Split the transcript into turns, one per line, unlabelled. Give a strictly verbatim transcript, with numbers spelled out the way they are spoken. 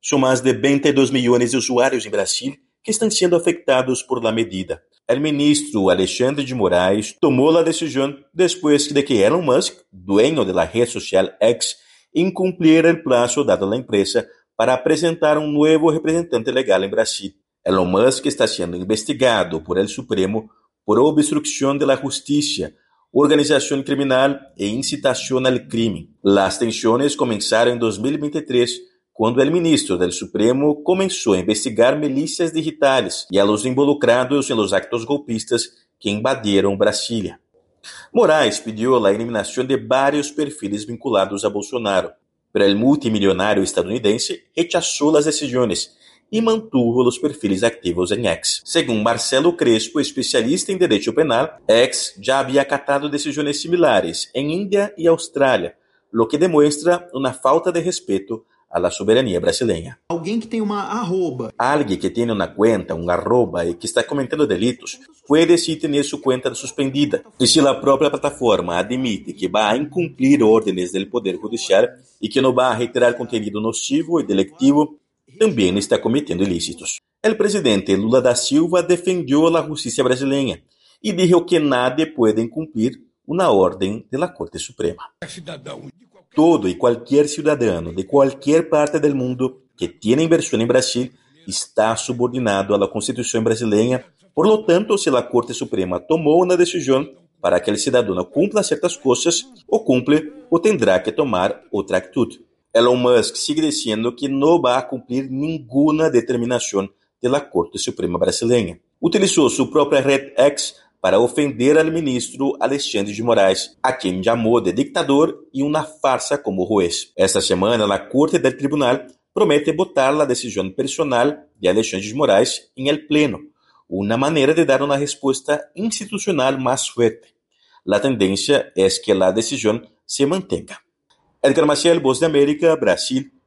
Son más de veintidós millones de usuarios en Brasil que están siendo afectados por la medida. El ministro Alexandre de Moraes tomó la decisión después de que Elon Musk, dueño de la red social X, incumpliera el plazo dado a la empresa para presentar un nuevo representante legal en Brasil. Elon Musk está siendo investigado por el Supremo por obstrucción de la justicia, organización criminal e incitación al crimen. Las tensiones comenzaron en dos mil veintitrés, cuando el ministro del Supremo comenzó a investigar milicias digitales y a los involucrados en los actos golpistas que invadieron Brasilia. Moraes pidió la eliminación de varios perfiles vinculados a Bolsonaro, pero el multimillonario estadounidense rechazó las decisiones y mantuvo los perfiles activos en X. Según Marcelo Crespo, especialista en derecho penal, X ya había acatado decisiones similares en India y Australia, lo que demuestra una falta de respeto a la soberania brasileña.
Alguém que tem uma arroba.
Alguien que tiene una cuenta, un arroba y que está cometiendo delitos, puede sí tener su cuenta suspendida. Y si la propia plataforma admite que va a incumplir órdenes del Poder Judicial y que no va a retirar contenido nocivo y delictivo, también está cometiendo ilícitos. El presidente Lula da Silva defendió la justicia brasileña y dijo que nadie puede incumplir una orden de la Corte Suprema. Todo y cualquier ciudadano de cualquier parte del mundo que tiene inversión en Brasil está subordinado a la Constitución brasileña. Por lo tanto, si la Corte Suprema tomó una decisión para que el ciudadano cumpla ciertas cosas, o cumple o tendrá que tomar otra actitud. Elon Musk sigue diciendo que no va a cumplir ninguna determinación de la Corte Suprema brasileña. Utilizó su propia red X para ofender al ministro Alexandre de Moraes, a quien llamó de dictador y una farsa como juez. Esta semana, la Corte del Tribunal promete votar la decisión personal de Alexandre de Moraes en el Pleno, una manera de dar una respuesta institucional más fuerte. La tendencia es que la decisión se mantenga. Edgar Maciel, Voz de América, Brasil,